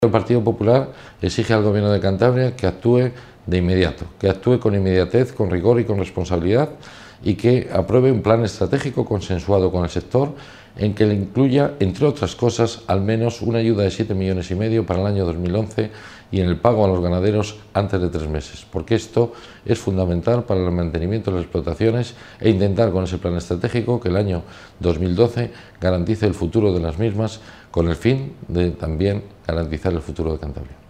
El Partido Popular exige al Gobierno de Cantabria que actúe de inmediato, que actúe con inmediatez, con rigor y con responsabilidad y que apruebe un plan estratégico consensuado con el sector en que le incluya, entre otras cosas, al menos una ayuda de 7,5 millones para el año 2011 y en el pago a los ganaderos antes de 3 meses, porque esto es fundamental para el mantenimiento de las explotaciones e intentar con ese plan estratégico que el año 2012 garantice el futuro de las mismas con el fin de también garantizar el futuro de Cantabria.